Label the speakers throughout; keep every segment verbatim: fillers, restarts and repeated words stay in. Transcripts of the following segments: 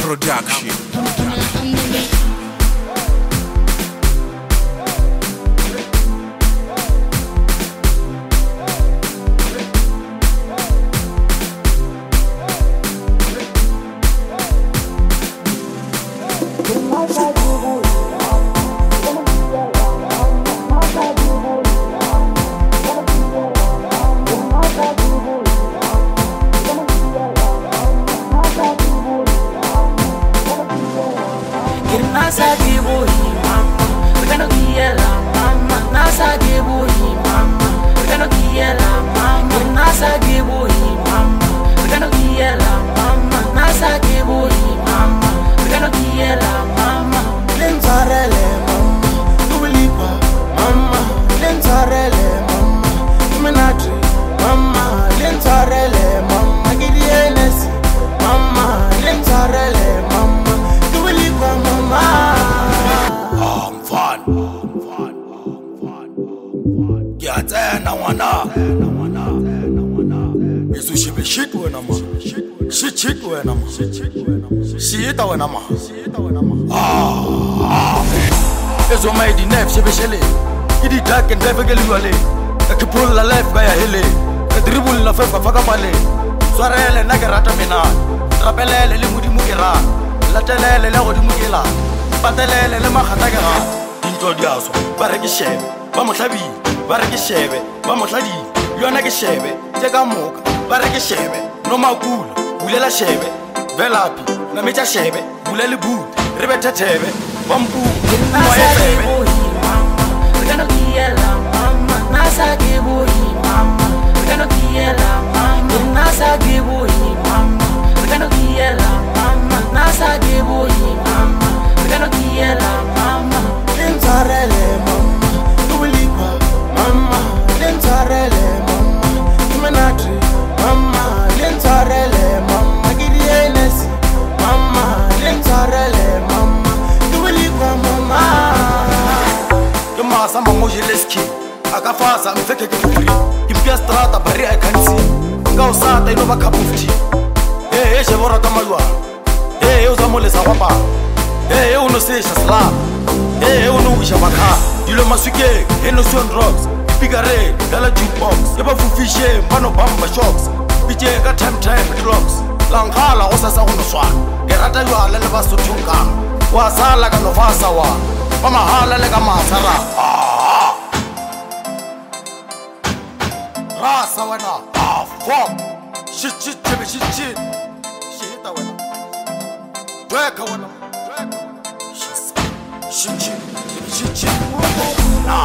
Speaker 1: Production.
Speaker 2: Nasa gibuhi mama, wekano kiela mama. Nasa gibuhi mama, wekano kiela mama. Nasa gibuhi mama, wekano kiela mama. Nasa gibuhi mama, wekano kiela mama.
Speaker 3: Lentarele mama, tulipa mama. Lentarele mama, menatri mama. Lentarele mama, gidienesi mama. Lentarele mama, tulipa mama.
Speaker 1: I'm fun. Ngiyatena wana. Yesu shibe shit wena ma. Shit shit wena ma. Shit wena ma. Ah. Ezo mai di nef shibe shele. Idi dark and never get wale. Akipul la life kaya hele. Dribble na fefa faka pale. Swarele na garata mina. Rapelele le mudi mukera. Latelele le godi mukela. Patelele le makhata ka. Dinto diaso. Bare ke shebe. Ba mohlabi. Bare ke shebe. Ba mohladi. Yona ke shebe. Teka moka. Bare ke shebe. No makula. Bulela shebe. Velapi. Na mecha shebe. Bulele boot. Rebe tetebe. Bambu.
Speaker 2: Nasa gibuhi mama, wekano kiela mama. Nasa gibuhi mama, wekano kiela mama. Nasa gibuhi mama, wekano kiela mama. Nasa gibuhi mama, wekano kiela mama.
Speaker 3: Lentarele mama, tulipa mama. Lentarele mama, menatri mama. Lentarele mama, gidienesi mama. Lentarele mama, tulipa mama.
Speaker 1: Masa mangoje leski akafasa mfeke kifuri kimpia strata bari I can see ngao sata ino baka mufti eh eh shebora kama ywa eh eh uzamole sawapa eh eh uno sesha slap eh eh uno wisha baka dilo masuke eno son drugs pigare dala jukebox yaba fufishe mbano bamba shocks bije ka time time clocks langhala osasa uno swa gerata ywa le ba sothunga wasala ka no fasa wa mama hala le ka masara ah rasa wana ah fuck shit shit shit shit shit wana weka wana shit shit shit shit ah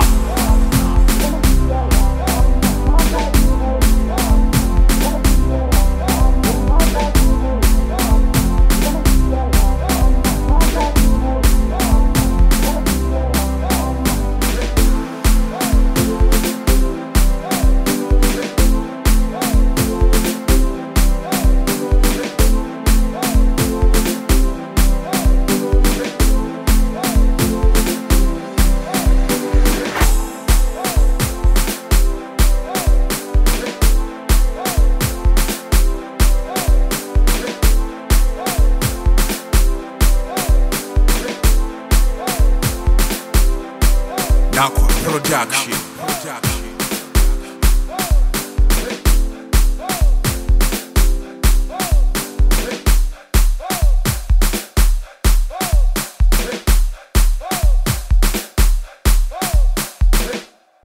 Speaker 1: Nako Production.